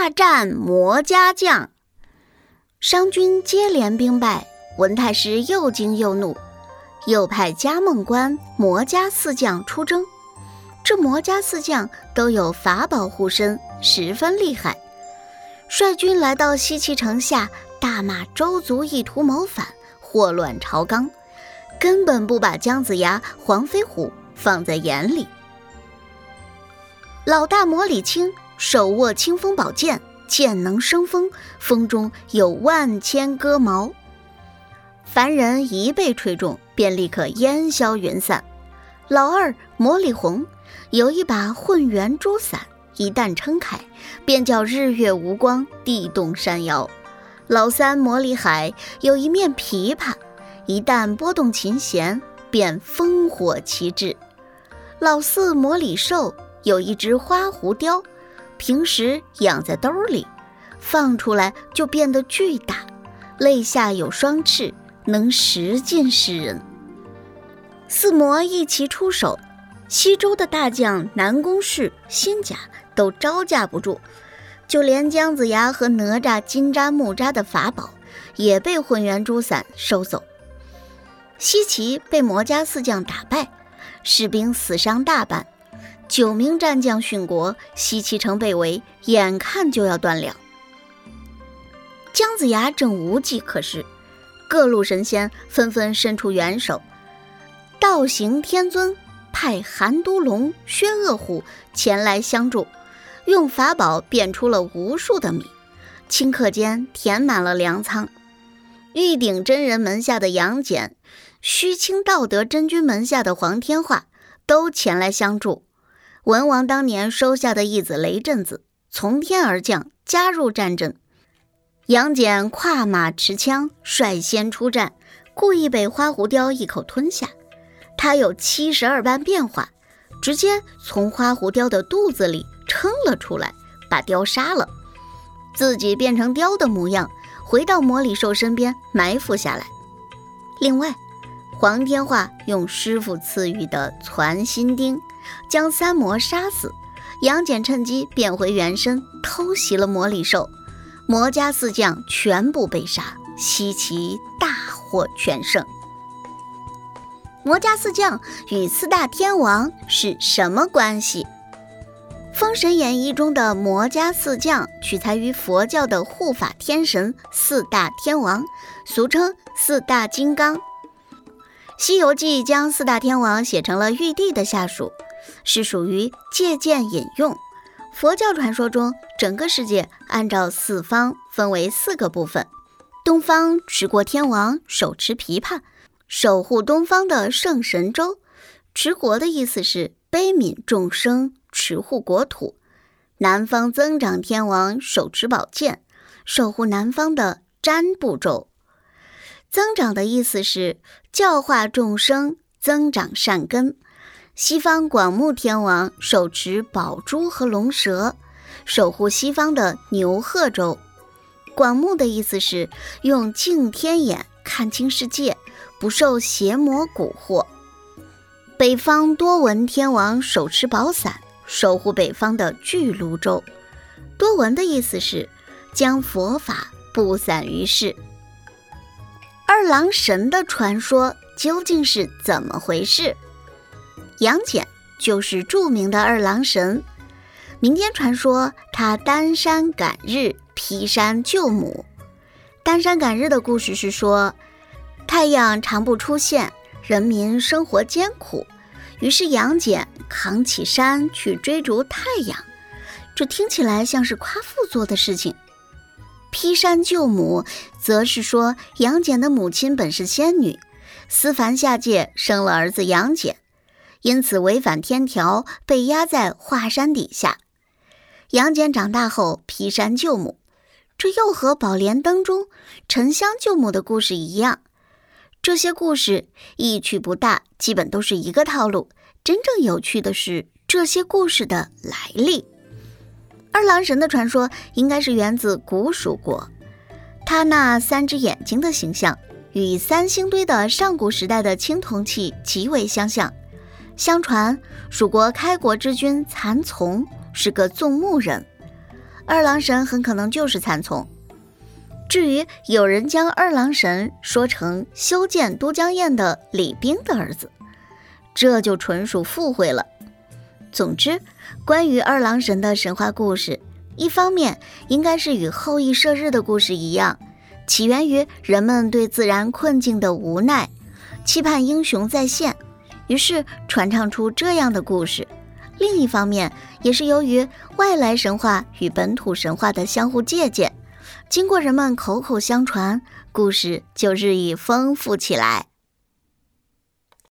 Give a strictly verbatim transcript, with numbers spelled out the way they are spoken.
大战魔家将。商军接连兵败，文太师又惊又怒，又派嘉梦关魔家四将出征。这魔家四将都有法宝护身，十分厉害。率军来到西岐城下，大骂周族意图谋反，祸乱朝纲，根本不把姜子牙、黄飞虎放在眼里。老大魔礼青手握清风宝剑，剑能生风，风中有万千戈矛，凡人一被吹中，便立刻烟消云散。老二魔礼红有一把混元珠伞，一旦撑开，便叫日月无光，地动山摇。老三魔礼海有一面琵琶，一旦拨动琴弦，便烽火齐至。老四魔礼寿有一只花狐雕，平时养在兜里，放出来就变得巨大，肋下有双翅，能食尽世人。四魔一齐出手，西周的大将南宫氏、辛甲都招架不住，就连姜子牙和哪吒金吒木吒的法宝也被混元珠伞收走。西岐被魔家四将打败，士兵死伤大半，九名战将殉国，西岐城被围，眼看就要断粮。姜子牙正无计可施，各路神仙纷纷伸出援手。道行天尊派韩都龙、薛恶虎前来相助，用法宝变出了无数的米，顷刻间填满了粮仓。玉鼎真人门下的杨戬、虚清道德真君门下的黄天化都前来相助。文王当年收下的义子雷震子从天而降，加入战阵。杨戬跨马持枪，率先出战，故意被花狐雕一口吞下。他有七十二般变化，直接从花狐雕的肚子里撑了出来，把雕杀了，自己变成雕的模样，回到魔礼寿身边埋伏下来。另外，黄天化用师傅赐予的攒心钉将三魔杀死，杨戬趁机变回原身，偷袭了魔礼寿。魔家四将全部被杀，西岐大获全胜。魔家四将与四大天王是什么关系？《封神演义》中的魔家四将取材于佛教的护法天神四大天王，俗称四大金刚。《西游记》将四大天王写成了玉帝的下属，是属于借鉴引用。佛教传说中，整个世界按照四方分为四个部分。东方持国天王手持琵琶，守护东方的圣神州，持国的意思是悲悯众生，持护国土。南方增长天王手持宝剑，守护南方的占部洲。增长的意思是教化众生，增长善根。西方广目天王手持宝珠和龙蛇，守护西方的牛贺州。广目的意思是用净天眼看清世界，不受邪魔蛊惑。北方多闻天王手持宝伞，守护北方的巨鹿州。多闻的意思是将佛法布散于世。二郎神的传说究竟是怎么回事？杨戬就是著名的二郎神。民间传说他单山赶日，劈山救母。单山赶日的故事是说，太阳常不出现，人民生活艰苦，于是杨戬扛起山去追逐太阳。这听起来像是夸父做的事情。劈山救母则是说杨戬的母亲本是仙女，思凡下界生了儿子杨戬，因此违反天条，被压在华山底下。杨戬长大后劈山救母，这又和宝莲灯中沉香救母的故事一样。这些故事一趣不大，基本都是一个套路。真正有趣的是这些故事的来历。二郎神的传说应该是源自古蜀国，他那三只眼睛的形象与三星堆的上古时代的青铜器极为相像。相传蜀国开国之君蚕丛是个纵目人， 二郎神很可能就是蚕丛。至于有人将二郎神说成修建都江堰的李冰的儿子，这就纯属附会了。总之，关于二郎神的神话故事，一方面应该是与后羿射日的故事一样，起源于人们对自然困境的无奈，期盼英雄再现，于是传唱出这样的故事。另一方面，也是由于外来神话与本土神话的相互借鉴，经过人们口口相传，故事就日益丰富起来。